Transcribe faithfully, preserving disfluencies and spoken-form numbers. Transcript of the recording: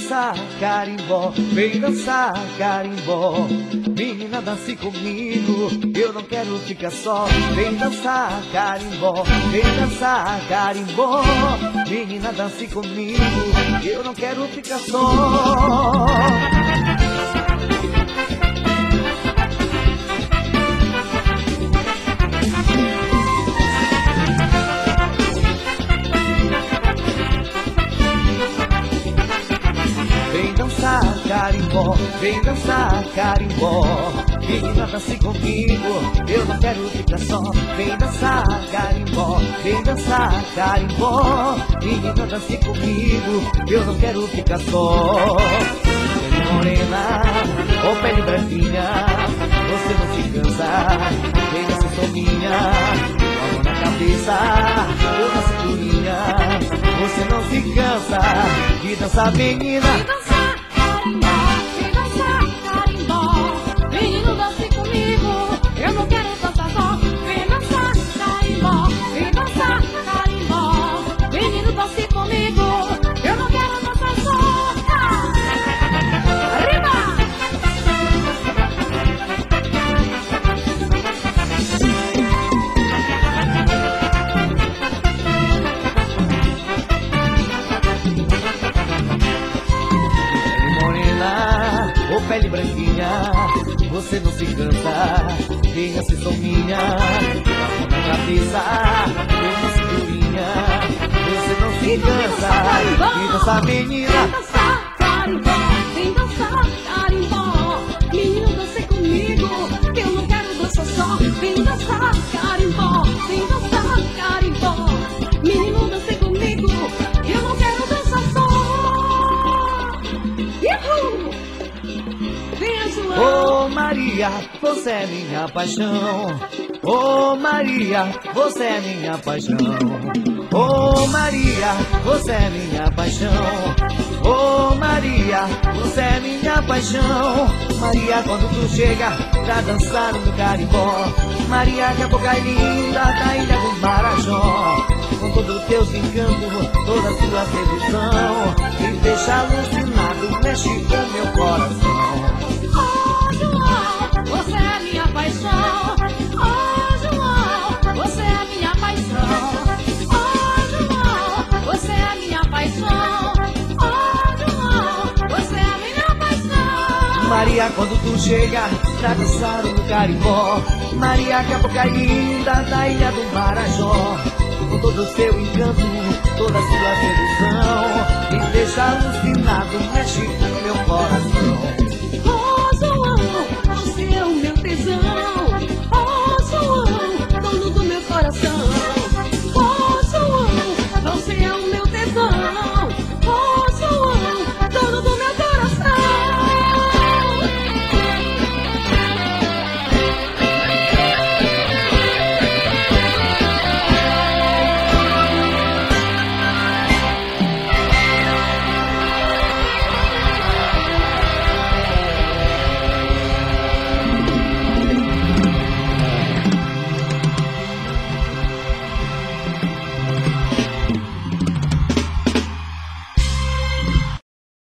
dançar carimbó, vem dançar carimbó. Menina, dance comigo, eu não quero ficar só. Vem dançar carimbó, vem dançar carimbó. Menina, dance comigo, eu não quero ficar só. Vem dançar carimbó, vem dançar carimbó. Menina, dance comigo, eu não quero ficar só. Vem dançar carimbó, vem dançar carimbó. Menina, dance comigo, eu não quero ficar só. Pele morena, ou pele branquinha, você não se cansa. Vem dança sominha, a mão na cabeça, eu na cinturinha. Você não se cansa de dançar, menina. Vem dançar carimbó, vem dançar carimbó. Menino, dance comigo, eu não quero dançar só. Vem dançar carimbó, vem dançar carimbó. Menino, dance comigo, eu não quero dançar só. Arriba! Ô pele branquinha, você não se cansa. Vem assim sominha, a mão na cabeça, vem na cinturinha. Você não se cansa de dançar, menina. Vem dançar carimbó, vem dançar carimbó. Menino, dance comigo, eu não quero dançar só. Vem dançar carimbó, vem dançar carimbó. Menino, dance comigo, eu não quero dançar só. Uhul! Ô Maria, você é minha paixão. Ô Maria, você é minha paixão. Ô Maria, você é minha paixão. Ô Maria, você é minha paixão. Maria, quando tu chega pra dançar no carimbó. Maria, que a boca é linda da ilha do Marajó. Com todos os teus encantos, toda a sua sedução, me deixa alucinado, mexe com meu coração. Oh, João, você é minha paixão. Oh, João, você é minha paixão. Oh, João, você é minha paixão. Oh, João, você é minha paixão. Maria, quando tu chega pra dançar no carimbó. Maria, que a boca é linda da ilha do Marajó. Com todo o seu encanto, toda a sua sedução, me deixa alucinado, mexe com meu coração.